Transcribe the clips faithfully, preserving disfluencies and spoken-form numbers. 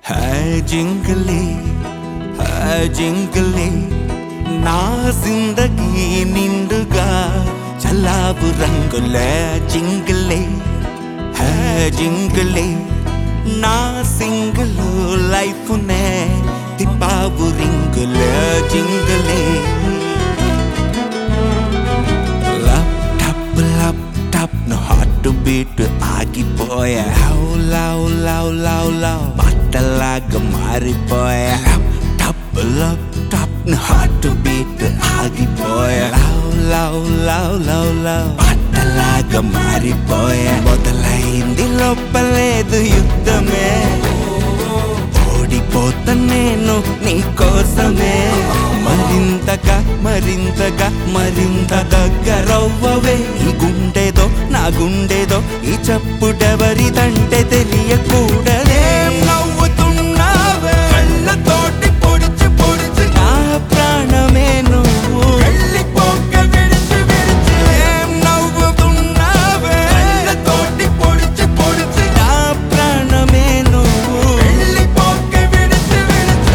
है जिंगले है जिंगले ना जिंदगी निंडुगा चलाबु रंगुले जिंगले है जिंगले ना सिंगलो लाइफ ने तिपाबु रिंगुले जिंगले लप टप लप टप no heart to beat ఆగిపోయా love love love love love బట్టలాగా మారిపోయా టప్ లవ్ టప్ no heart to beat ఆగిపోయా love love love love love బట్టలాగా మారిపోయా మొదలైంది లోపలేదు యుద్ధమే ఓడిపోతా నేను నీ కోసమే మరింతగా మరింతగా మరింత దగ్గరవ్వవే ఈ గుండెదో నా గుండెదో ఈ చప్పుడెవరిదంటే తెలియకూడదే నవ్వుతున్నావే కళ్ళతోటి పొడిచి పొడిచి నా ప్రాణమే నువ్వు వెళ్ళిపోక విడిచి విడిచి నవ్వుతున్నావే కళ్ళతోటి పొడిచి పొడిచి నా ప్రాణమే నువ్వు వెళ్ళిపోక విడిచి విడిచి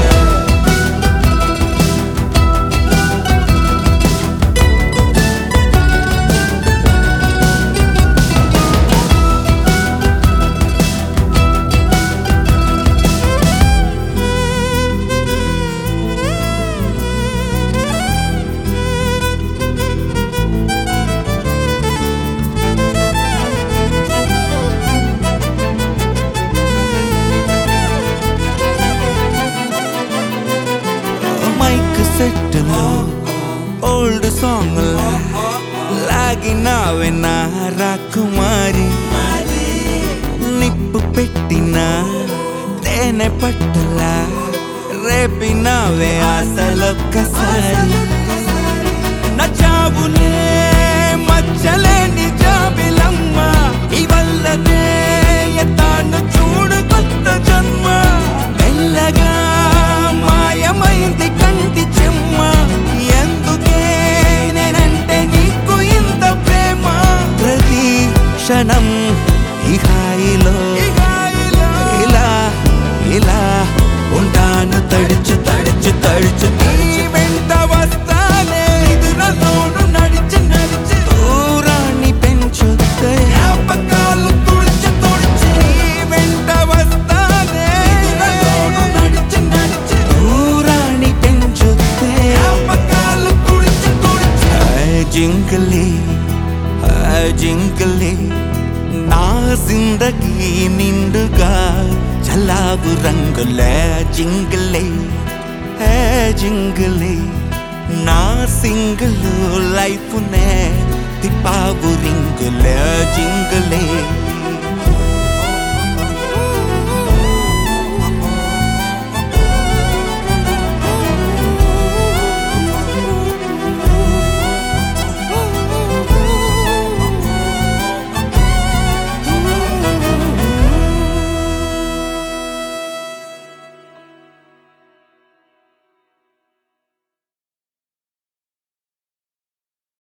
సెట్లో ఓల్డ్ సాంగ్ లాగినావే నా రాకుమారి నిప్పు పెట్టిన తేనె పట్టలా రేపినావే ఆశలొక్కసారి నచ్చావులే మచ్చలేని జాబిలమ్మ ఇవల్లనే తాను చూడు కొత్త జన్మ మెల్లగా మాయమైంది కంటి చెమ్మ ఎందుకే నేనంటే నీకు ఇంత ప్రేమ ప్రతి క్షణం ఈ హాయిలో ఇలా ఇలా ఉంటాను తడుచు తడుచు తడుచు తడుచు వెంట వస్తానే ఎదురలోను నడిచి నడిచి దూరాన్ని పెంచుతే జ్ఞాపకాలు తుడిచి తుడిచి వెంట వస్తానే ఎదురలోను నడిచి నడిచి దూరాన్ని పెంచుతే జ్ఞాపకాలు తుడిచి తుడిచి జింగలే జింగలే నా జిందగీ నిండుగా చలాబు రంగులే జింగలే హే జింగలే నా సింగిల్ లైఫ్ నే తిప్పాబు రింగులే జింగలే